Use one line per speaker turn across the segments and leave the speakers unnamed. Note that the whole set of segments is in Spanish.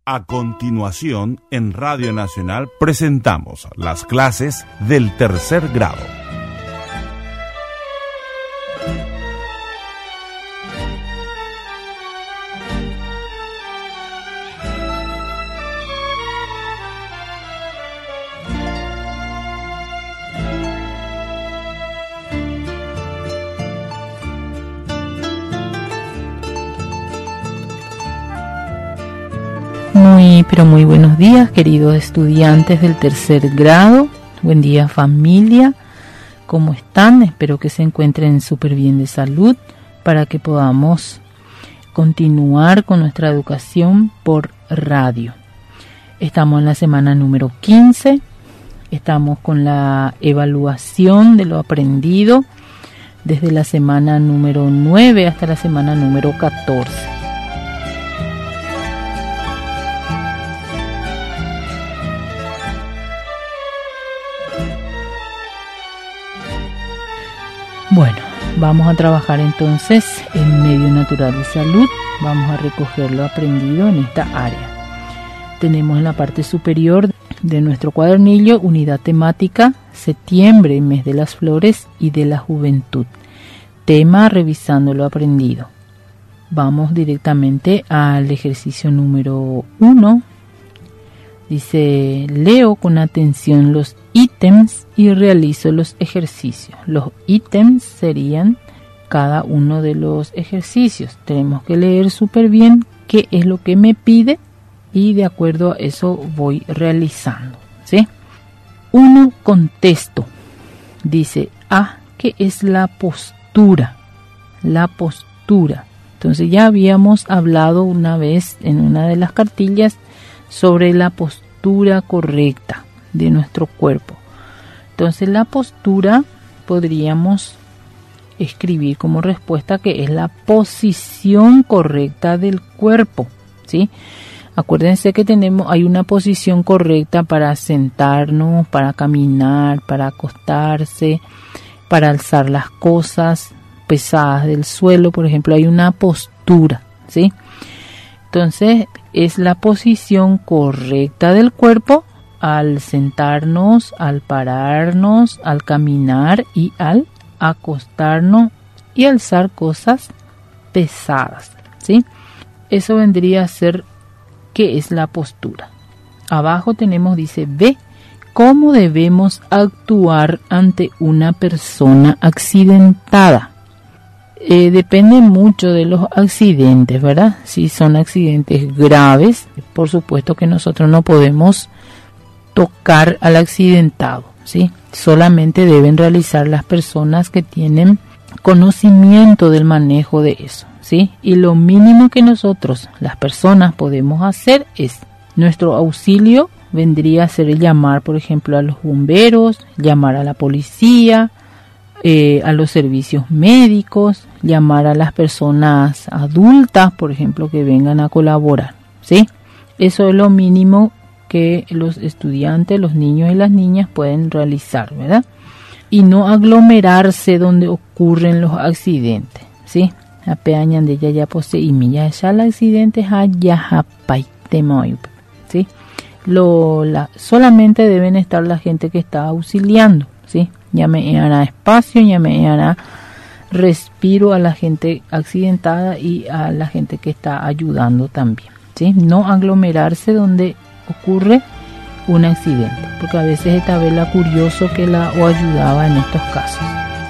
A continuación, en Radio Nacional presentamos las clases del tercer grado.
Muy buenos días, queridos estudiantes del tercer grado. Buen día, familia. ¿Cómo están? Espero que se encuentren súper bien de salud para que podamos continuar con nuestra educación por radio. Estamos en la semana número 15. Estamos con la evaluación de lo aprendido desde la semana número 9 hasta la semana número 14. Bueno, vamos a trabajar entonces en medio natural y salud. Vamos a recoger lo aprendido en esta área. Tenemos en la parte superior de nuestro cuadernillo unidad temática septiembre, mes de las flores y de la juventud. Tema revisando lo aprendido. Vamos directamente al ejercicio número 1. Dice, leo con atención los ítems y realizo los ejercicios. Los ítems serían cada uno de los ejercicios. Tenemos que leer súper bien qué es lo que me pide y de acuerdo a eso voy realizando, ¿sí? 1. Contesto. Dice, ¿qué es la postura? La postura. Entonces ya habíamos hablado una vez en una de las cartillas sobre la postura correcta de nuestro cuerpo. Entonces la postura podríamos escribir como respuesta que es la posición correcta del cuerpo, ¿sí? Acuérdense que hay una posición correcta para sentarnos, para caminar, para acostarse, para alzar las cosas pesadas del suelo, por ejemplo, hay una postura, ¿sí? Entonces es la posición correcta del cuerpo al sentarnos, al pararnos, al caminar y al acostarnos y alzar cosas pesadas, ¿sí? Eso vendría a ser ¿qué es la postura? Abajo tenemos, dice, B, ¿cómo debemos actuar ante una persona accidentada? Depende mucho de los accidentes, ¿verdad? Si son accidentes graves, por supuesto que nosotros no podemos tocar al accidentado, ¿sí? Solamente deben realizar las personas que tienen conocimiento del manejo de eso, ¿sí? Y lo mínimo que nosotros, las personas, podemos hacer es nuestro auxilio vendría a ser llamar, por ejemplo, a los bomberos, llamar a la policía, a los servicios médicos, llamar a las personas adultas, por ejemplo, que vengan a colaborar, ¿sí? Eso es lo mínimo que los estudiantes, los niños y las niñas pueden realizar, ¿verdad? Y no aglomerarse donde ocurren los accidentes, ¿sí? Apeañan de ya posee y mi ya el accidente ya ¿sí? Solamente deben estar la gente que está auxiliando, ¿sí? Ya me hará espacio, ya me hará respiro a la gente accidentada y a la gente que está ayudando también, ¿sí? No aglomerarse donde ocurre un accidente, porque a veces esta vela curioso que o ayudaba en estos casos.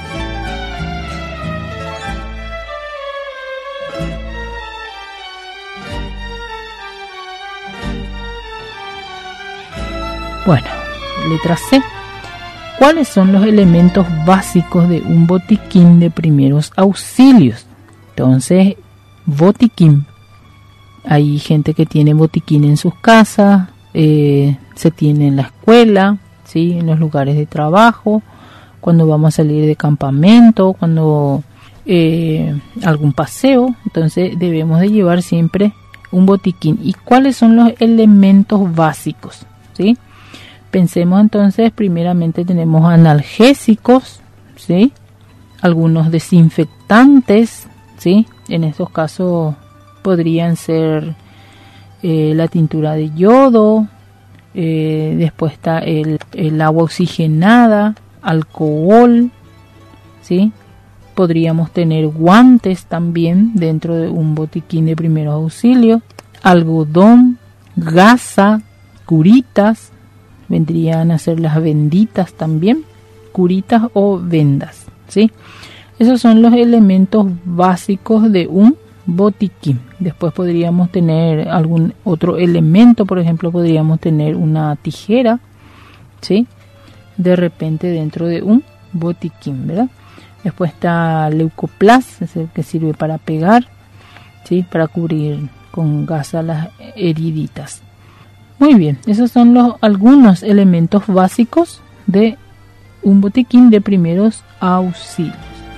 Bueno, letra C. ¿Cuáles son los elementos básicos de un botiquín de primeros auxilios? Entonces, botiquín. Hay gente que tiene botiquín en sus casas, se tiene en la escuela, ¿sí? En los lugares de trabajo, cuando vamos a salir de campamento, cuando algún paseo. Entonces debemos de llevar siempre un botiquín. ¿Y cuáles son los elementos básicos? ¿Sí? Pensemos entonces, primeramente tenemos analgésicos, ¿sí? Algunos desinfectantes, ¿sí? En estos casos podrían ser la tintura de yodo, después está el agua oxigenada, alcohol, ¿sí? Podríamos tener guantes también dentro de un botiquín de primeros auxilios, algodón, gasa, curitas, vendrían a ser las venditas también, curitas o vendas, ¿sí? Esos son los elementos básicos de un botiquín. Después podríamos tener algún otro elemento, por ejemplo, podríamos tener una tijera, ¿sí? De repente dentro de un botiquín, ¿verdad? Después está leucoplas, es el que sirve para pegar, ¿sí? Para cubrir con gasa las heriditas. Muy bien, esos son algunos elementos básicos de un botiquín de primeros auxilios.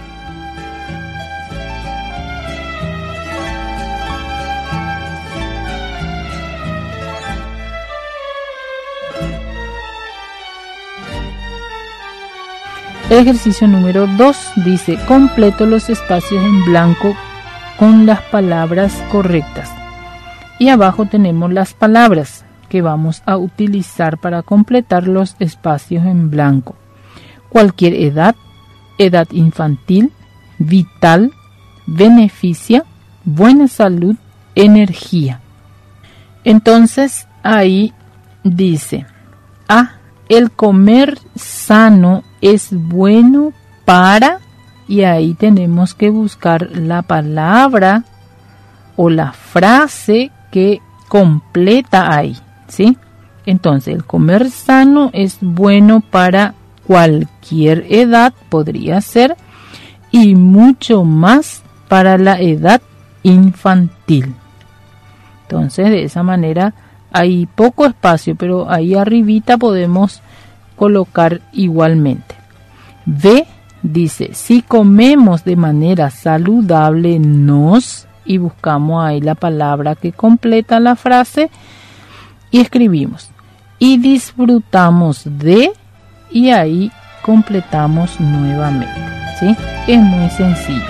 El ejercicio número 2 dice: completo los espacios en blanco con las palabras correctas. Y abajo tenemos las palabras que vamos a utilizar para completar los espacios en blanco. Cualquier edad, edad infantil, vital, beneficia, buena salud, energía. Entonces ahí dice: A. El comer sano es bueno para, y ahí tenemos que buscar la palabra o la frase que completa ahí, ¿sí? Entonces, el comer sano es bueno para cualquier edad, podría ser, y mucho más para la edad infantil. Entonces, de esa manera hay poco espacio, pero ahí arribita podemos colocar igualmente. B dice: si comemos de manera saludable nos, y buscamos ahí la palabra que completa la frase y escribimos: y disfrutamos de, y ahí completamos nuevamente, ¿sí? Es muy sencillo.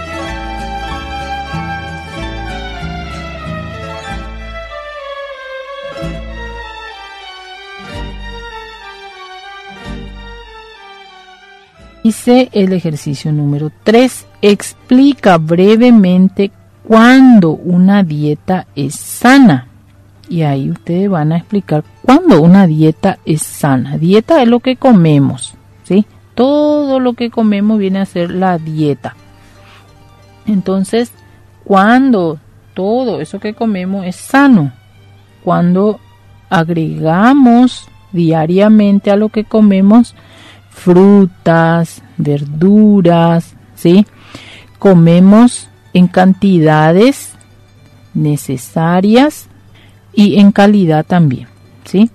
Dice el ejercicio número 3, explica brevemente cuándo una dieta es sana. Y ahí ustedes van a explicar cuándo una dieta es sana. Dieta es lo que comemos, ¿sí? Todo lo que comemos viene a ser la dieta. Entonces, cuando todo eso que comemos es sano, cuando agregamos diariamente a lo que comemos frutas, verduras, ¿sí? Comemos en cantidades necesarias y en calidad también, ¿sí?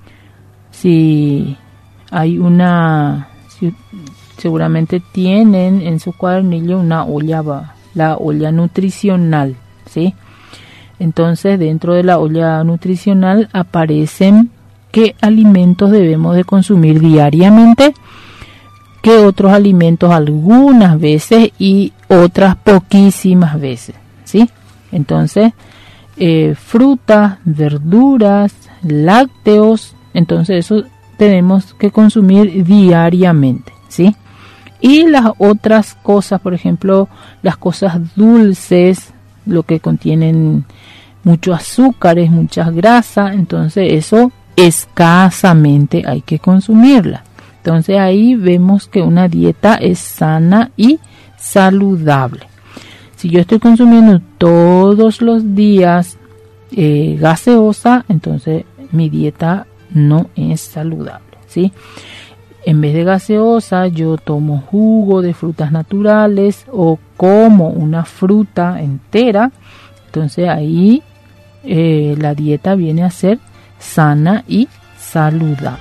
Si hay seguramente tienen en su cuadernillo una olla, la olla nutricional, ¿sí? Entonces, dentro de la olla nutricional aparecen qué alimentos debemos de consumir diariamente, qué otros alimentos algunas veces y otras poquísimas veces, ¿sí? Entonces, frutas, verduras, lácteos, entonces eso tenemos que consumir diariamente, ¿sí? Y las otras cosas, por ejemplo, las cosas dulces, lo que contienen muchos azúcares, muchas grasas, entonces eso escasamente hay que consumirla. Entonces ahí vemos que una dieta es sana y saludable. Si yo estoy consumiendo todos los días gaseosa, entonces mi dieta no es saludable, ¿sí? En vez de gaseosa, yo tomo jugo de frutas naturales o como una fruta entera. Entonces ahí la dieta viene a ser sana y saludable.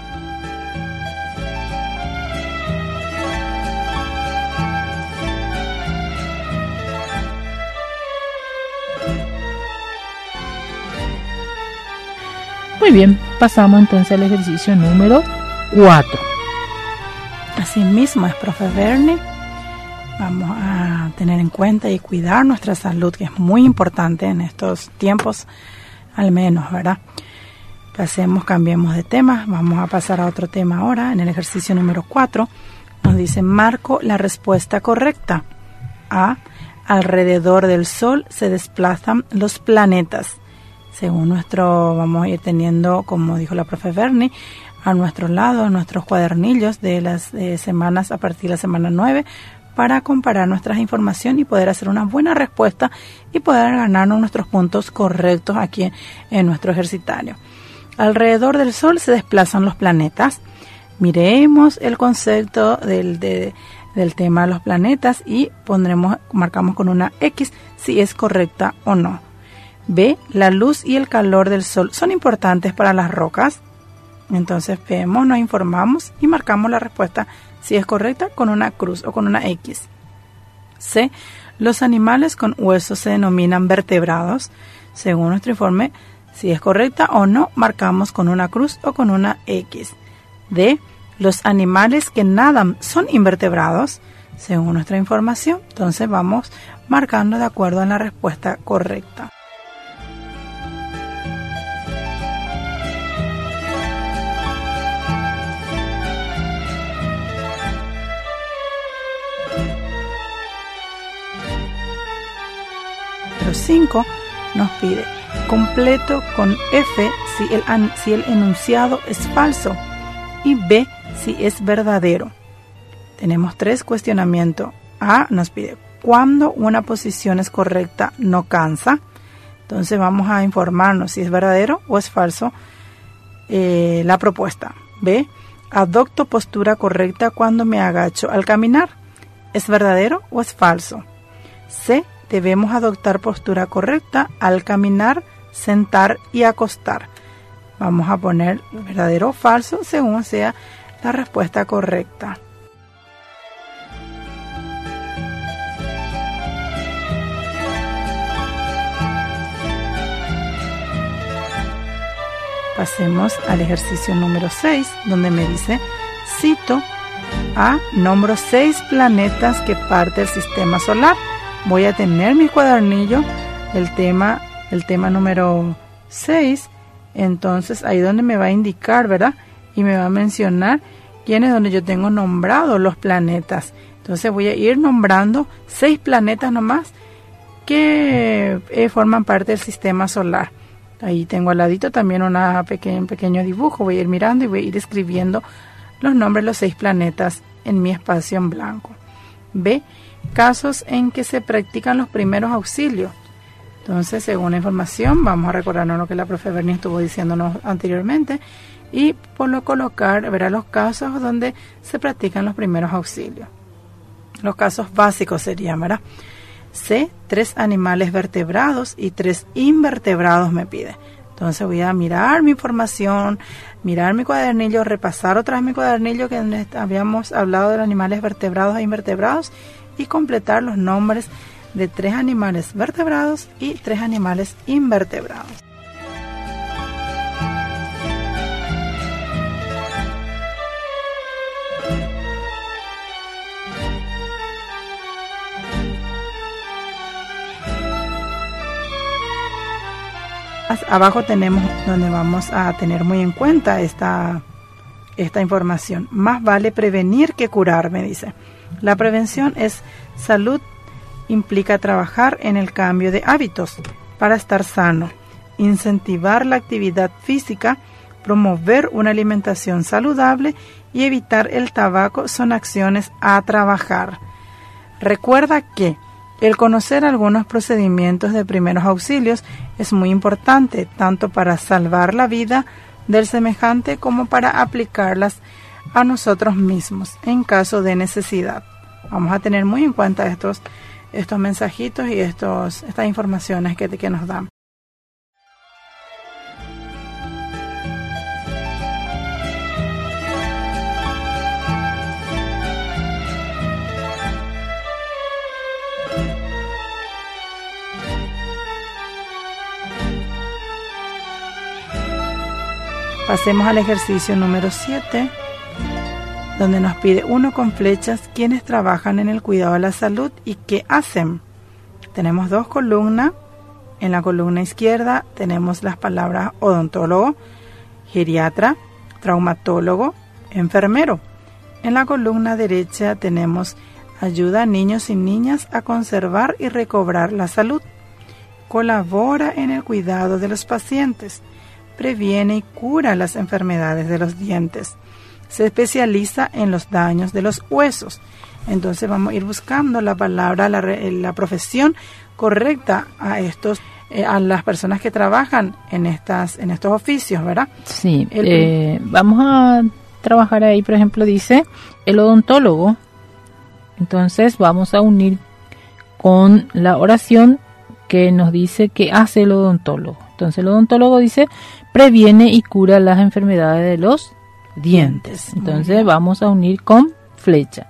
Muy bien, pasamos entonces al ejercicio número 4.
Asimismo es, profe Bernie, vamos a tener en cuenta y cuidar nuestra salud, que es muy importante en estos tiempos al menos, ¿verdad? Cambiemos de tema. Vamos a pasar a otro tema ahora. En el ejercicio número 4 nos dice: marco la respuesta correcta. A. Alrededor del Sol se desplazan los planetas. Según vamos a ir teniendo, como dijo la profe Bernie, a nuestro lado, nuestros cuadernillos de las semanas a partir de la semana 9, para comparar nuestras informaciones y poder hacer una buena respuesta y poder ganarnos nuestros puntos correctos aquí en nuestro ejercitario. Alrededor del Sol se desplazan los planetas. Miremos el concepto del tema de los planetas y marcamos con una X si es correcta o no. B. La luz y el calor del Sol son importantes para las rocas. Entonces nos informamos y marcamos la respuesta si es correcta con una cruz o con una X. C. Los animales con huesos se denominan vertebrados. Según nuestro informe, si es correcta o no, marcamos con una cruz o con una X. D. Los animales que nadan son invertebrados. Según nuestra información, entonces vamos marcando de acuerdo a la respuesta correcta. Número 5 nos pide: completo con F si el enunciado es falso y B si es verdadero. Tenemos 3 cuestionamientos. A nos pide: ¿cuándo una posición es correcta no cansa? Entonces vamos a informarnos si es verdadero o es falso la propuesta. B. Adopto postura correcta cuando me agacho al caminar. ¿Es verdadero o es falso? C. Debemos adoptar postura correcta al caminar, sentar y acostar. Vamos a poner verdadero o falso según sea la respuesta correcta. Pasemos al ejercicio número 6, donde me dice: cito a, nombro 6 planetas que parte del sistema solar. Voy a tener mi cuadernillo, el tema número 6, entonces ahí donde me va a indicar, ¿verdad? Y me va a mencionar quién es donde yo tengo nombrado los planetas. Entonces voy a ir nombrando 6 planetas nomás que forman parte del sistema solar. Ahí tengo al ladito también un pequeño dibujo. Voy a ir mirando y voy a ir escribiendo los nombres de los 6 planetas en mi espacio en blanco. B. Casos en que se practican los primeros auxilios. Entonces, según la información, vamos a recordarnos lo que la profe Bernie estuvo diciéndonos anteriormente y colocar, verá los casos donde se practican los primeros auxilios. Los casos básicos serían, ¿verdad? C. 3 animales vertebrados y 3 invertebrados me pide. Entonces voy a mirar mi información, mirar mi cuadernillo, repasar otra vez mi cuadernillo que habíamos hablado de los animales vertebrados e invertebrados y completar los nombres de 3 animales vertebrados y 3 animales invertebrados. Abajo tenemos donde vamos a tener muy en cuenta esta información. Más vale prevenir que curar, me dice. La prevención es salud, implica trabajar en el cambio de hábitos para estar sano, incentivar la actividad física, promover una alimentación saludable y evitar el tabaco son acciones a trabajar. Recuerda que el conocer algunos procedimientos de primeros auxilios es muy importante, tanto para salvar la vida del semejante como para aplicarlas a nosotros mismos en caso de necesidad. Vamos a tener muy en cuenta estos mensajitos y estas informaciones que nos dan. Pasemos al ejercicio número 7, donde nos pide 1 con flechas quienes trabajan en el cuidado de la salud y qué hacen. Tenemos 2 columnas En la columna izquierda tenemos las palabras odontólogo, geriatra, traumatólogo, enfermero. En la columna derecha tenemos ayuda a niños y niñas a conservar y recobrar la salud. Colabora en el cuidado de los pacientes. Previene y cura las enfermedades de los dientes. Se especializa en los daños de los huesos. Entonces vamos a ir buscando la palabra, la profesión correcta a las personas que trabajan en estos oficios, ¿verdad?
Sí, vamos a trabajar ahí, por ejemplo, dice el odontólogo. Entonces vamos a unir con la oración que nos dice que hace el odontólogo. Entonces el odontólogo dice previene y cura las enfermedades de los dientes. Entonces vamos a unir con flecha.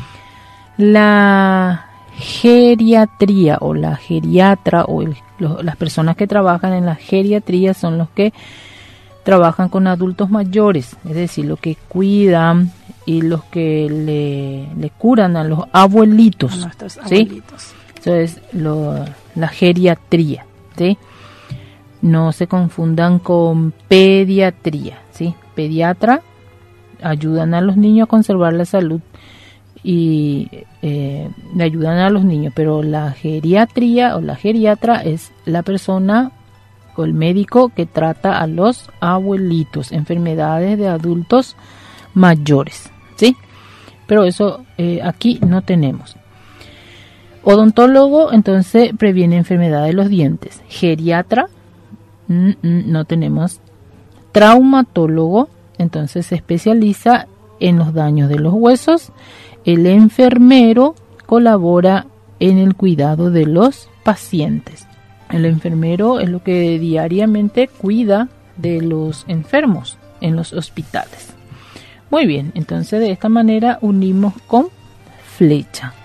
La geriatría o la geriatra o las personas que trabajan en la geriatría son los que trabajan con adultos mayores, es decir, los que cuidan y los que le curan a los abuelitos.
A nuestros abuelitos.
¿Sí? Eso es la geriatría, ¿sí? No se confundan con pediatría, ¿sí? Pediatra ayudan a los niños a conservar la salud y le ayudan a los niños, pero la geriatría o la geriatra es la persona o el médico que trata a los abuelitos, enfermedades de adultos mayores, ¿sí? Pero eso aquí no tenemos. Odontólogo, entonces previene enfermedades de los dientes. Geriatra, no tenemos. Traumatólogo, entonces se especializa en los daños de los huesos. El enfermero colabora en el cuidado de los pacientes. El enfermero es lo que diariamente cuida de los enfermos en los hospitales. Muy bien, entonces de esta manera unimos con flecha.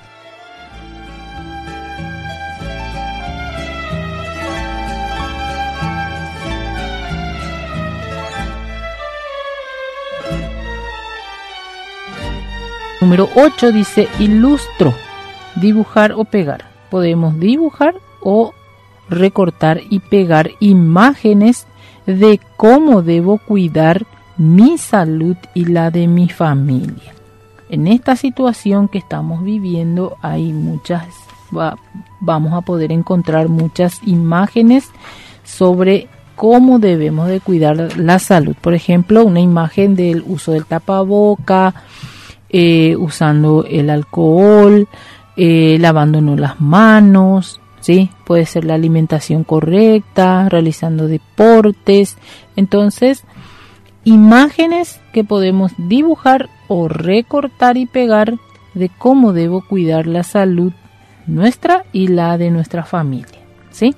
Número 8 dice ilustro, dibujar o pegar. Podemos dibujar o recortar y pegar imágenes de cómo debo cuidar mi salud y la de mi familia. En esta situación que estamos viviendo hay vamos a poder encontrar muchas imágenes sobre cómo debemos de cuidar la salud. Por ejemplo, una imagen del uso del tapaboca, usando el alcohol, lavándonos las manos, ¿sí? Puede ser la alimentación correcta, realizando deportes. Entonces, imágenes que podemos dibujar o recortar y pegar de cómo debo cuidar la salud nuestra y la de nuestra familia, ¿sí?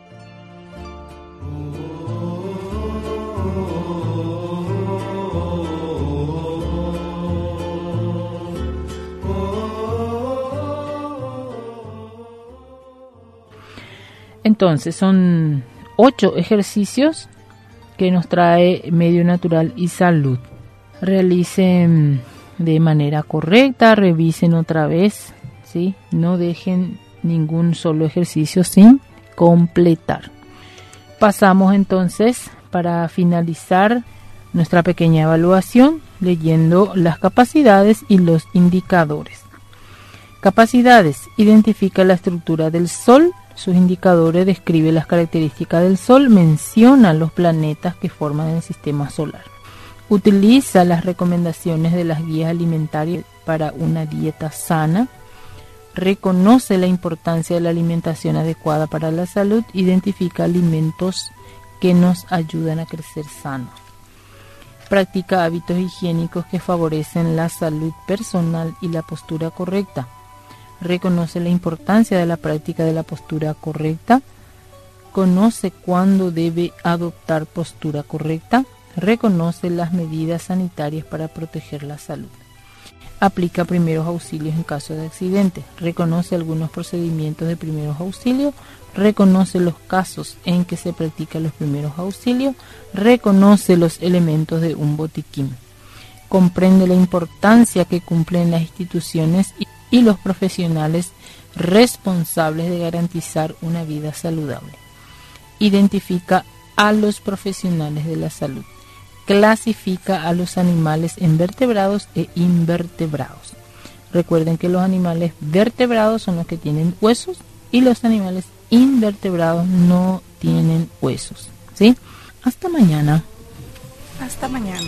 Entonces son 8 ejercicios que nos trae Medio Natural y Salud. Realicen de manera correcta, revisen otra vez, ¿sí? No dejen ningún solo ejercicio sin completar. Pasamos entonces para finalizar nuestra pequeña evaluación leyendo las capacidades y los indicadores. Capacidades: identifica la estructura del Sol. Sus indicadores: describe las características del Sol, menciona los planetas que forman el sistema solar. Utiliza las recomendaciones de las guías alimentarias para una dieta sana. Reconoce la importancia de la alimentación adecuada para la salud. Identifica alimentos que nos ayudan a crecer sanos. Practica hábitos higiénicos que favorecen la salud personal y la postura correcta. Reconoce la importancia de la práctica de la postura correcta. Conoce cuándo debe adoptar postura correcta. Reconoce las medidas sanitarias para proteger la salud. Aplica primeros auxilios en caso de accidente. Reconoce algunos procedimientos de primeros auxilios. Reconoce los casos en que se practican los primeros auxilios. Reconoce los elementos de un botiquín. Comprende la importancia que cumplen las instituciones y los profesionales responsables de garantizar una vida saludable. identifica a los profesionales de la salud, clasifica a los animales en vertebrados e invertebrados. Recuerden que los animales vertebrados son los que tienen huesos y los animales invertebrados no tienen huesos. ¿Sí? Hasta mañana.
Hasta mañana.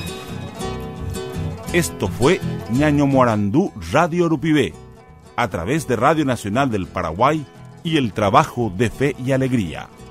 Esto fue Ñaño Morandú Radio Urupibé, a través de Radio Nacional del Paraguay y el trabajo de Fe y Alegría.